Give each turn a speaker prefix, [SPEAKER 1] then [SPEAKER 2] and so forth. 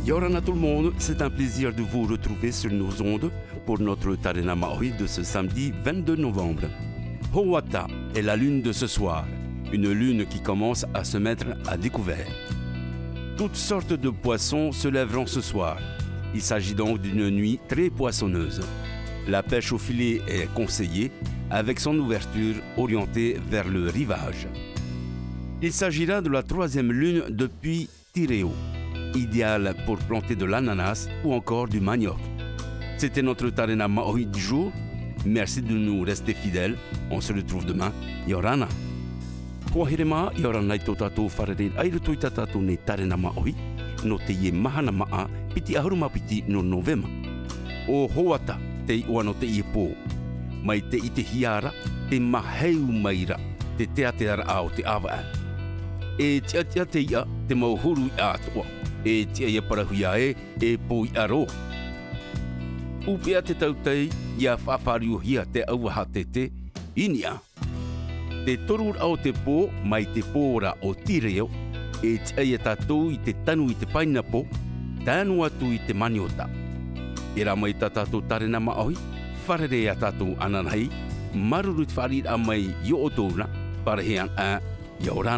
[SPEAKER 1] Yorana tout le monde, c'est un plaisir de vous retrouver sur nos ondes pour notre Tarena Maori de ce samedi 22 novembre. Ho'ata est la lune de ce soir, une lune qui commence à se mettre à découvert. Toutes sortes de poissons se lèveront ce soir. Il s'agit donc d'une nuit très poissonneuse. La pêche au filet est conseillée avec son ouverture orientée vers le rivage. Il s'agira de la troisième lune depuis Tireo, idéale pour planter de l'ananas ou encore du manioc. C'était notre Tarena Maori du jour. Merci de nous rester fidèles. On se retrouve demain. Yorana. Kua hirema, yorana i tō tātou wharere airu tō i tā tātou ne Tarena Maori no te ie mahana maa piti ahuruma piti no Novema. O hoata te i ua no te ie pō. Mai te i te hiara, te maheu maira, te teateara ao te awa. E tia te ia te mauhuru i ātua. E tia ia parahuia e pō i aro. Upea te tautei, ia whawhariuhia te auaha te inia. Te torur au te pō, mai te pōra o Tireo, e tia ia tātou i te tanu i te painapo, tānu atu i te maniota. E rā mai tātou Tarena Maori, wharere a tātou ananai, marurut wharir a mai i o tōna, parahean a Yorana.